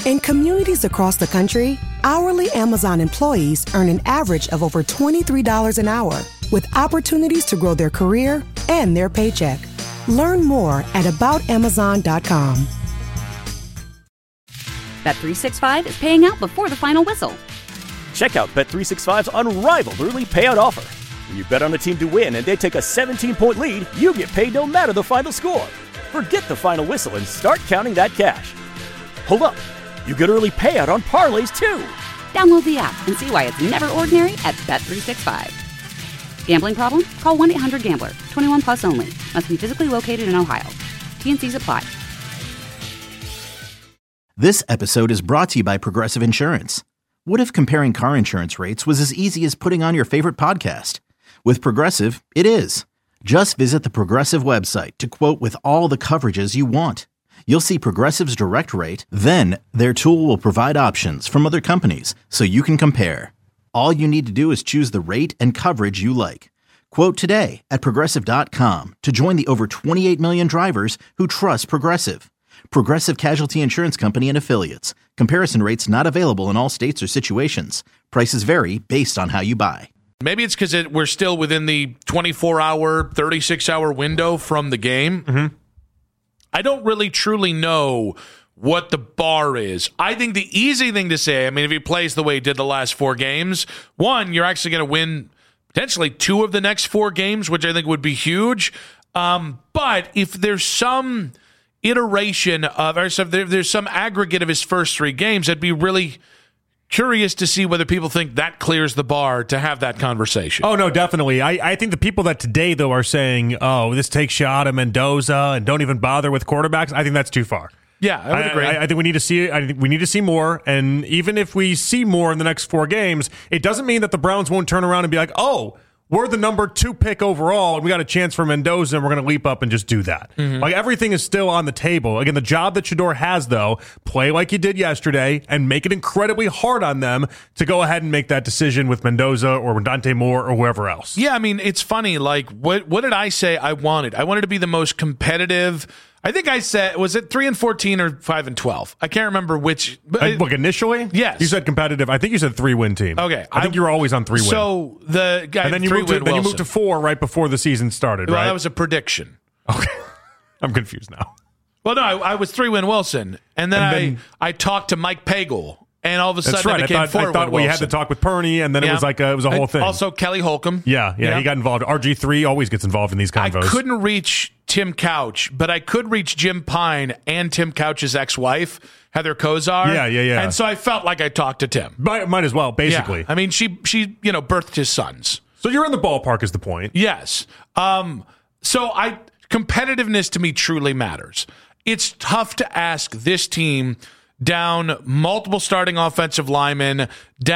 In communities across the country, hourly Amazon employees earn an average of over $23 an hour, with opportunities to grow their career and their paycheck. Learn more at aboutamazon.com. Bet365 is paying out before the final whistle. Check out Bet365's unrivaled early payout offer. When you bet on a team to win and they take a 17-point lead, you get paid no matter the final score. Forget the final whistle and start counting that cash. Hold up. You get early payout on parlays, too. Download the app and see why it's never ordinary at Bet365. Gambling problem? Call 1-800-GAMBLER. 21 plus only. Must be physically located in Ohio. T&Cs apply. This episode is brought to you by Progressive Insurance. What if comparing car insurance rates was as easy as putting on your favorite podcast? With Progressive, it is. Just visit the Progressive website to quote with all the coverages you want. You'll see Progressive's direct rate, then their tool will provide options from other companies so you can compare. All you need to do is choose the rate and coverage you like. Quote today at Progressive.com to join the over 28 million drivers who trust Progressive. Progressive Casualty Insurance Company and Affiliates. Comparison rates not available in all states or situations. Prices vary based on how you buy. Maybe it's because we're still within the 24-hour, 36-hour window from the game. Mm-hmm. I don't really truly know what the bar is. I think the easy thing to say, I mean, if he plays the way he did the last 4 games, one, you're actually going to win potentially 2 of the next 4 games, which I think would be huge. But if there's some iteration of, or there's some aggregate of his first 3 games, I'd be really curious to see whether people think that clears the bar to have that conversation. Oh, no, definitely. I think the people that today, though, are saying, oh, this takes you out of Mendoza and don't even bother with quarterbacks, I think that's too far. Yeah, I would agree. I think we need to see. I think we need to see more. And even if we see more in the next 4 games, it doesn't mean that the Browns won't turn around and be like, "Oh, we're the number 2 pick overall, and we got a chance for Mendoza, and we're going to leap up and just do that." Mm-hmm. Like everything is still on the table. Again, the job that Shedeur has, though, play like he did yesterday, and make it incredibly hard on them to go ahead and make that decision with Mendoza or Dante Moore or whoever else. Yeah, I mean, it's funny. Like, what did I say I wanted? I wanted to be the most competitive. I think I said, was it 3-14 or 5-12? I can't remember which. But look, initially, yes, you said competitive. I think you said 3-win team. Okay, I think you were always on 3-win. So the guy, and then you moved to 4 right before the season started. Well, right? That was a prediction. Okay, I'm confused now. Well, no, I was 3-win Wilson, and then I talked to Mike Pagel. And all of a sudden, right. it became 4-win I thought we had to talk with Perney, and then it was like it was a whole thing. Also, Kelly Holcomb. Yeah, he got involved. RG3 always gets involved in these convos. I couldn't reach Tim Couch, but I could reach Jim Pine and Tim Couch's ex-wife, Heather Kozar. Yeah. And so I felt like I talked to Tim. Might as well, basically. Yeah. I mean, she birthed his sons. So you're in the ballpark is the point. Yes. So competitiveness to me truly matters. It's tough to ask this team down multiple starting offensive linemen,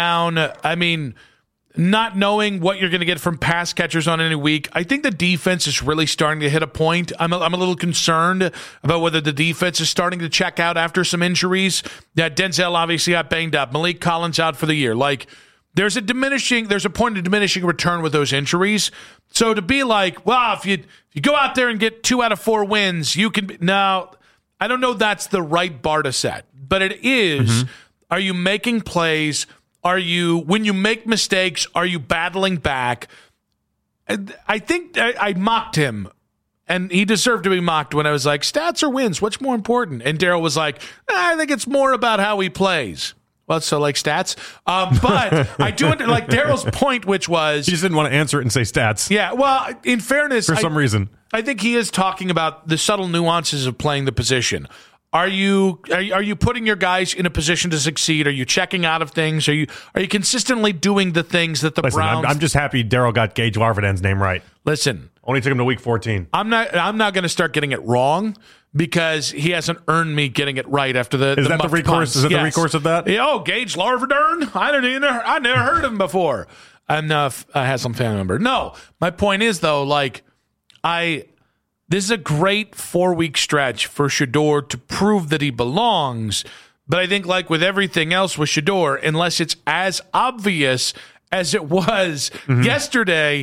not knowing what you're going to get from pass catchers on any week. I think the defense is really starting to hit a point. I'm a little concerned about whether the defense is starting to check out after some injuries. That Denzel obviously got banged up. Malik Collins out for the year. Like, there's a point of diminishing return with those injuries. So to be like, well, if you go out there and get 2 out of 4 wins, you can. Now, I don't know that's the right bar to set, but it is. Mm-hmm. Are you making plays? When you make mistakes, are you battling back? I think I mocked him, and he deserved to be mocked when I was like, stats or wins, what's more important? And Daryl was like, I think it's more about how he plays. Well, so like stats. But I do like Daryl's point, which was... He just didn't want to answer it and say stats. Yeah, well, in fairness... For some reason. I think he is talking about the subtle nuances of playing the position. Are you putting your guys in a position to succeed? Are you checking out of things? Are you consistently doing the things that the Browns... I'm just happy Daryl got Gage Larviden's name right. Listen. Only took him to week 14. I'm not going to start getting it wrong because he hasn't earned me getting it right after the Is that the recourse? Is that the recourse of that? Yeah, Gage Larviden? I never heard of him before. I had some family member. No, my point is though, like this is a great 4-week stretch for Shedeur to prove that he belongs. But I think like with everything else with Shedeur, unless it's as obvious as it was yesterday,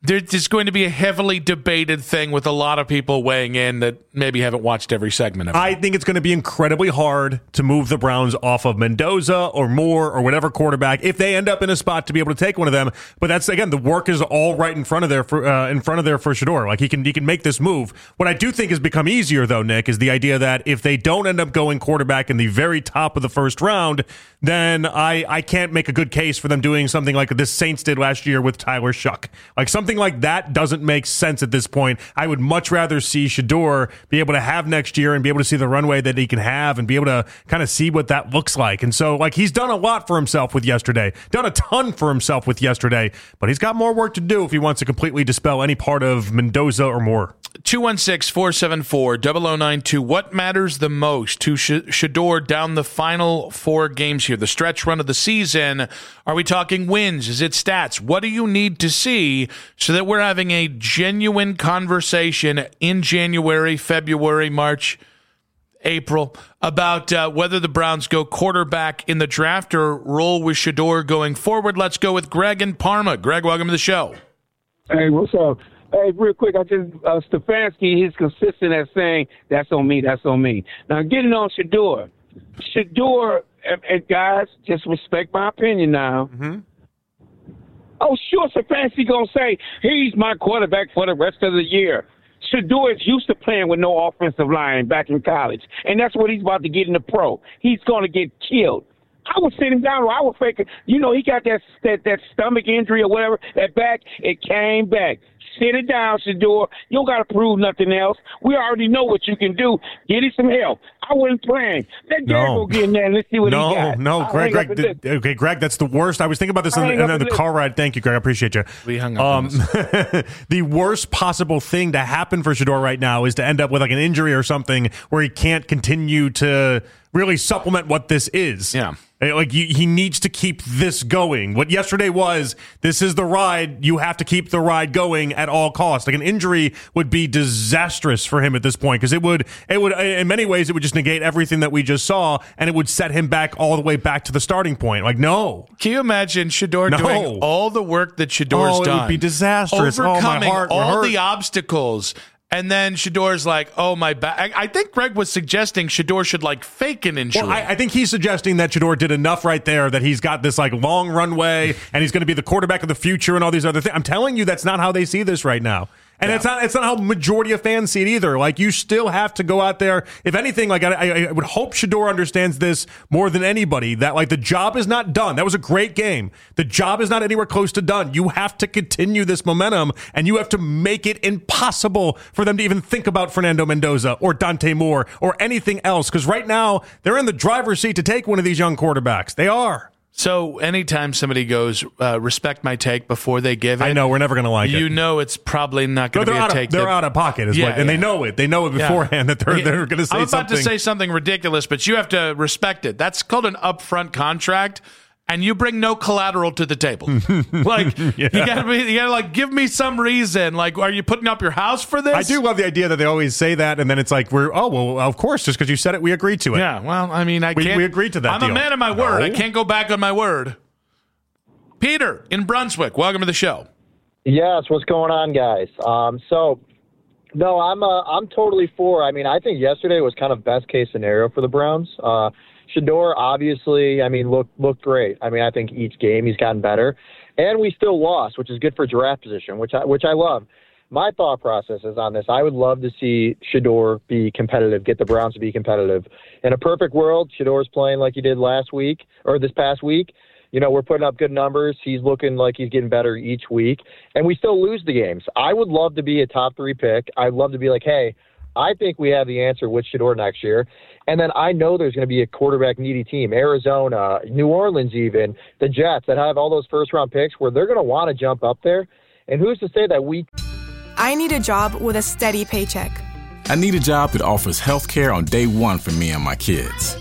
There's going to be a heavily debated thing with a lot of people weighing in that maybe haven't watched every segment of it. I think it's going to be incredibly hard to move the Browns off of Mendoza or Moore or whatever quarterback if they end up in a spot to be able to take one of them. But that's, again, the work is all right in front of there for Shedeur. Like, he can make this move. What I do think has become easier, though, Nick, is the idea that if they don't end up going quarterback in the very top of the first round, then I can't make a good case for them doing something like this Saints did last year with Tyler Shuck. Like, something like that doesn't make sense at this point. I would much rather see Shedeur be able to have next year and be able to see the runway that he can have and be able to kind of see what that looks like. And so, like, he's done a lot for himself with yesterday, done a ton for himself with yesterday, but he's got more work to do if he wants to completely dispel any part of Mendoza or Moore. 216-474-0092. What matters the most to Shedeur down the final 4 games here, the stretch run of the season? Are we talking wins? Is it stats? What do you need to see so that we're having a genuine conversation in January, February, March, April about whether the Browns go quarterback in the draft or roll with Shedeur going forward? Let's go with Greg in Parma. Greg, welcome to the show. Hey, what's up? Hey, real quick, Stefanski, he's consistent at saying, that's on me, that's on me. Now, getting on Shedeur. Shedeur, and guys, just respect my opinion now. Mm-hmm. Oh, sure, Stefanski going to say, he's my quarterback for the rest of the year. Shedeur is used to playing with no offensive line back in college, and that's what he's about to get in the pro. He's going to get killed. I would sit him down, or I would fake it. You know, he got that stomach injury or whatever, that back, it came back. Sit it down, Shedeur. You don't got to prove nothing else. We already know what you can do. Get him some help. I wasn't playing. Let Derek go get in there and let's see what he got. Greg, Greg, that's the worst. I was thinking about this in the car ride. Thank you, Greg. I appreciate you. We hung up the worst possible thing to happen for Shedeur right now is to end up with like an injury or something where he can't continue to really supplement what this is. Yeah. Like, he needs to keep this going. What yesterday was, this is the ride. You have to keep the ride going at all costs. Like, an injury would be disastrous for him at this point because it would, in many ways, it would just negate everything that we just saw, and it would set him back all the way back to the starting point. Like, no. Can you imagine Shedeur doing all the work that Shedeur's done? It would be disastrous. Overcoming my heart all the obstacles. And then Shedeur's like, oh, my back. I think Greg was suggesting Shedeur should, like, fake an injury. Well, I think he's suggesting that Shedeur did enough right there that he's got this, like, long runway and he's going to be the quarterback of the future and all these other things. I'm telling you, that's not how they see this right now. And it's not how majority of fans see it either. Like, you still have to go out there. If anything, like, I would hope Shedeur understands this more than anybody, that, like, the job is not done. That was a great game. The job is not anywhere close to done. You have to continue this momentum, and you have to make it impossible for them to even think about Fernando Mendoza or Dante Moore or anything else. Because right now, they're in the driver's seat to take one of these young quarterbacks. They are. So anytime somebody goes, respect my take before they give it. I know, we're never going to like it. You know it's probably not going to be a take. They're out of pocket. And they know it. They know it beforehand that they're going to say something. I'm about to say something ridiculous, but you have to respect it. That's called an upfront contract. And you bring no collateral to the table. Like, you gotta like, give me some reason. Like, are you putting up your house for this? I do love the idea that they always say that, and then it's like, of course, just because you said it, we agreed to it. Yeah, well, I mean, we agreed to that. I'm a man of my word. I can't go back on my word. Peter in Brunswick, welcome to the show. Yes, what's going on, guys? I'm totally for. I mean, I think yesterday was kind of best case scenario for the Browns. Shedeur, obviously, I mean, looked great. I mean, I think each game he's gotten better. And we still lost, which is good for draft position, which I love. My thought process is on this. I would love to see Shedeur be competitive, get the Browns to be competitive. In a perfect world, Shedeur's playing like he did last week or this past week. You know, we're putting up good numbers. He's looking like he's getting better each week. And we still lose the games. I would love to be a top 3 pick. I'd love to be like, hey, I think we have the answer with Shedeur next year. And then I know there's going to be a quarterback-needy team, Arizona, New Orleans even, the Jets that have all those first-round picks where they're going to want to jump up there. And who's to say that we... I need a job with a steady paycheck. I need a job that offers health care on day one for me and my kids.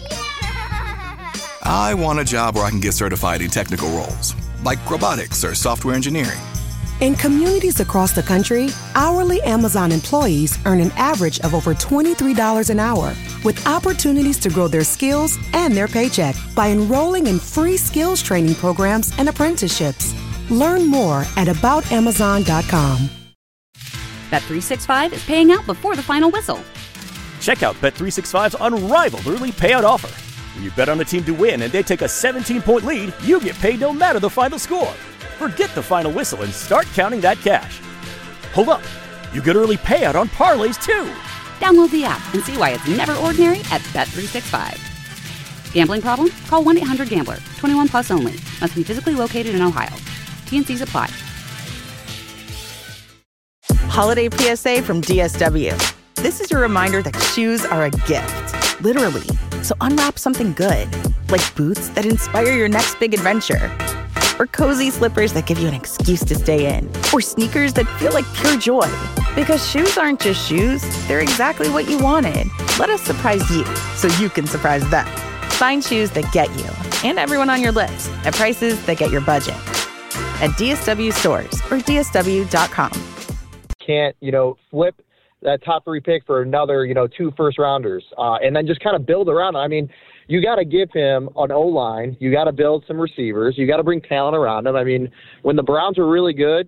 I want a job where I can get certified in technical roles, like robotics or software engineering. In communities across the country, hourly Amazon employees earn an average of over $23 an hour, with opportunities to grow their skills and their paycheck by enrolling in free skills training programs and apprenticeships. Learn more at aboutamazon.com. Bet365 is paying out before the final whistle. Check out Bet365's unrivaled early payout offer. When you bet on a team to win and they take a 17-point lead, you get paid no matter the final score. Forget the final whistle and start counting that cash. Hold up. You get early payout on parlays, too. Download the app and see why it's never ordinary at Bet365. Gambling problem? Call 1-800-GAMBLER. 21 plus only. Must be physically located in Ohio. T&Cs apply. Holiday PSA from DSW. This is your reminder that shoes are a gift, literally. So unwrap something good, like boots that inspire your next big adventure, or cozy slippers that give you an excuse to stay in, or sneakers that feel like pure joy. Because shoes aren't just shoes, they're exactly what you wanted. Let us surprise you so you can surprise them. Find shoes that get you and everyone on your list at prices that get your budget. At DSW stores or DSW.com. Can't, flip that top 3 pick for another, 2 first-rounders, and then just kind of build around. I mean, you got to give him an O-line. You got to build some receivers. You got to bring talent around him. I mean, when the Browns were really good,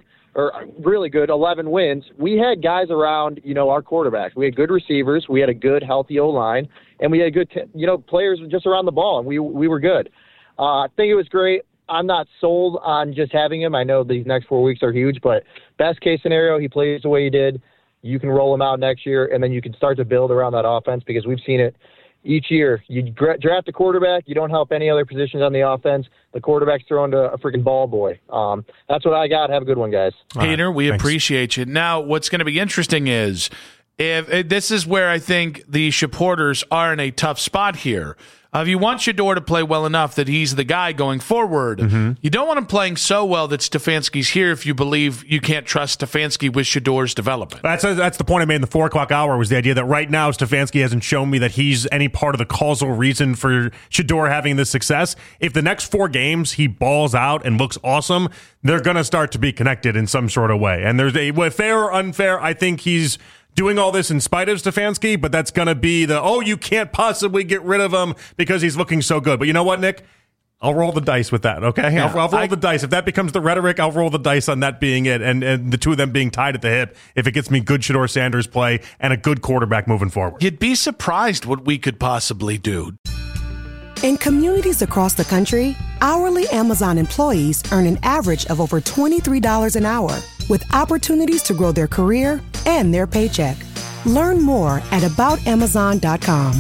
11 wins, we had guys around, our quarterbacks. We had good receivers. We had a good, healthy O-line, and we had good, players just around the ball, and we were good. I think it was great. I'm not sold on just having him. I know these next 4 weeks are huge, but best case scenario, he plays the way he did. You can roll him out next year, and then you can start to build around that offense because we've seen it each year. You draft a quarterback, you don't help any other positions on the offense. The quarterback's thrown to a freaking ball boy. That's what I got. Have a good one, guys. Peter, we appreciate you. Now, what's going to be interesting is if this is where I think the supporters are in a tough spot here. If you want Shedeur to play well enough that he's the guy going forward, you don't want him playing so well that Stefanski's here if you believe you can't trust Stefanski with Shedeur's development. That's the point I made in the 4 o'clock hour, was the idea that right now Stefanski hasn't shown me that he's any part of the causal reason for Shedeur having this success. If the next 4 games he balls out and looks awesome, they're going to start to be connected in some sort of way. And there's fair or unfair, I think he's doing all this in spite of Stefanski, but that's going to be you can't possibly get rid of him because he's looking so good. But you know what, Nick? I'll roll the dice with that, okay? Yeah, I'll roll the dice. If that becomes the rhetoric, I'll roll the dice on that being it, and the two of them being tied at the hip if it gets me good Shedeur Sanders play and a good quarterback moving forward. You'd be surprised what we could possibly do. In communities across the country, hourly Amazon employees earn an average of over $23 an hour, with opportunities to grow their career and their paycheck. Learn more at aboutamazon.com.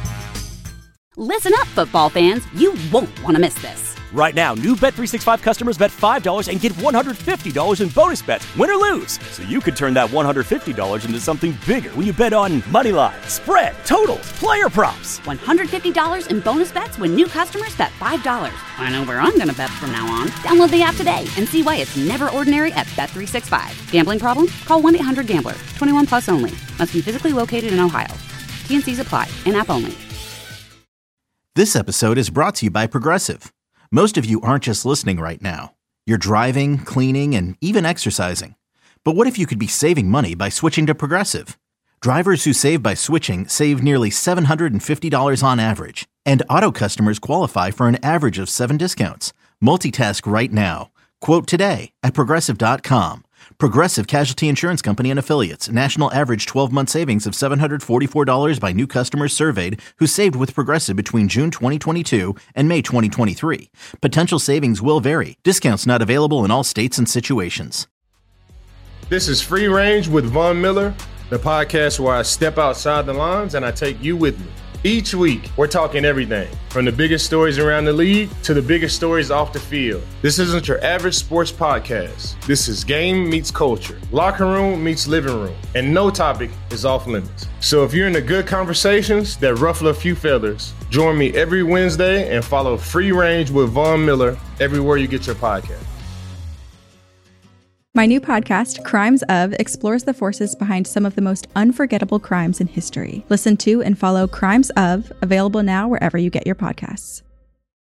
Listen up, football fans. You won't want to miss this. Right now, new Bet365 customers bet $5 and get $150 in bonus bets, win or lose. So you could turn that $150 into something bigger when you bet on money line, spread, totals, player props. $150 in bonus bets when new customers bet $5. I know where I'm going to bet from now on. Download the app today and see why it's never ordinary at Bet365. Gambling problem? Call 1-800-GAMBLER. 21 plus only. Must be physically located in Ohio. T&Cs apply. In-app only. This episode is brought to you by Progressive. Most of you aren't just listening right now. You're driving, cleaning, and even exercising. But what if you could be saving money by switching to Progressive? Drivers who save by switching save nearly $750 on average. And auto customers qualify for an average of 7 discounts. Multitask right now. Quote today at Progressive.com. Progressive Casualty Insurance Company and Affiliates. National average 12-month savings of $744 by new customers surveyed who saved with Progressive between June 2022 and May 2023. Potential savings will vary. Discounts not available in all states and situations. This is Free Range with Von Miller, the podcast where I step outside the lines and I take you with me. Each week, we're talking everything from the biggest stories around the league to the biggest stories off the field. This isn't your average sports podcast. This is game meets culture, locker room meets living room, and no topic is off limits. So if you're into good conversations that ruffle a few feathers, join me every Wednesday and follow Free Range with Von Miller everywhere you get your podcast. My new podcast, Crimes Of, explores the forces behind some of the most unforgettable crimes in history. Listen to and follow Crimes Of, available now wherever you get your podcasts.